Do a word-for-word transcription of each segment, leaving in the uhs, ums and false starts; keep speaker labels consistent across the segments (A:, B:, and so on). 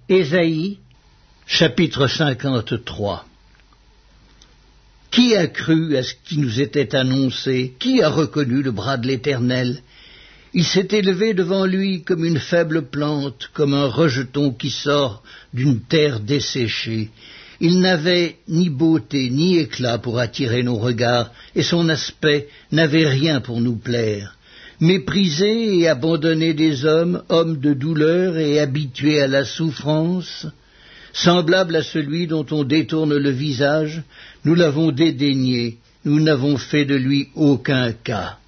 A: Ésaïe, chapitre cinquante-trois. Qui a cru à ce qui nous était annoncé? Qui a reconnu le bras de l'Éternel? Il s'est élevé devant lui comme une faible plante, comme un rejeton qui sort d'une terre desséchée. Il n'avait ni beauté ni éclat pour attirer nos regards, et son aspect n'avait rien pour nous plaire. Méprisé et abandonné des hommes, homme de douleur et habitué à la souffrance, semblable à celui dont on détourne le visage, nous l'avons dédaigné, nous n'avons fait de lui aucun cas.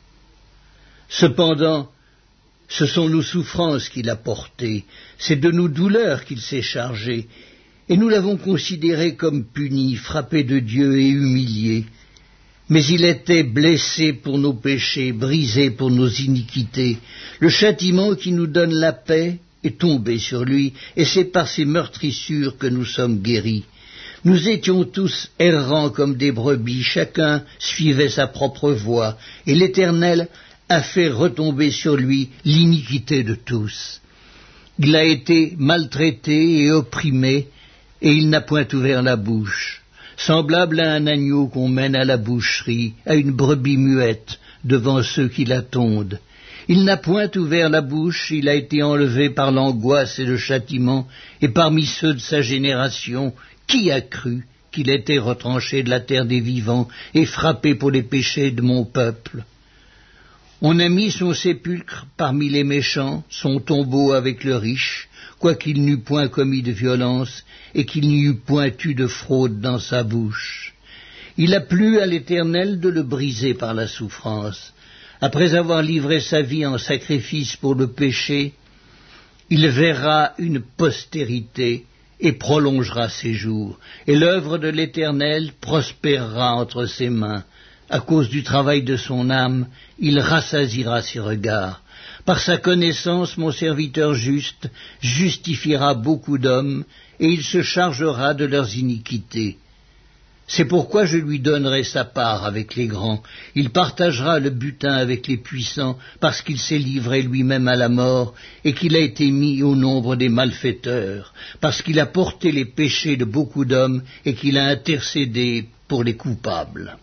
A: Cependant, ce sont nos souffrances qu'il a portées, c'est de nos douleurs qu'il s'est chargé, et nous l'avons considéré comme puni, frappé de Dieu et humilié. Mais il était blessé pour nos péchés, brisé pour nos iniquités. Le châtiment qui nous donne la paix est tombé sur lui, et c'est par ses meurtrissures que nous sommes guéris. Nous étions tous errants comme des brebis, chacun suivait sa propre voie, et l'Éternel a fait retomber sur lui l'iniquité de tous. Il a été maltraité et opprimé, et il n'a point ouvert la bouche. Semblable à un agneau qu'on mène à la boucherie, à une brebis muette devant ceux qui la tondent. Il n'a point ouvert la bouche, il a été enlevé par l'angoisse et le châtiment, et parmi ceux de sa génération, qui a cru qu'il était retranché de la terre des vivants et frappé pour les péchés de mon peuple? On a mis son sépulcre parmi les méchants, son tombeau avec le riche, quoiqu'il n'eût point commis de violence, et qu'il n'y eût point eu de fraude dans sa bouche. Il a plu à l'Éternel de le briser par la souffrance. Après avoir livré sa vie en sacrifice pour le péché, il verra une postérité et prolongera ses jours, et l'œuvre de l'Éternel prospérera entre ses mains. À cause du travail de son âme, il rassasiera ses regards. Par sa connaissance, mon serviteur juste justifiera beaucoup d'hommes, et il se chargera de leurs iniquités. C'est pourquoi je lui donnerai sa part avec les grands. Il partagera le butin avec les puissants, parce qu'il s'est livré lui-même à la mort, et qu'il a été mis au nombre des malfaiteurs, parce qu'il a porté les péchés de beaucoup d'hommes, et qu'il a intercédé pour les coupables.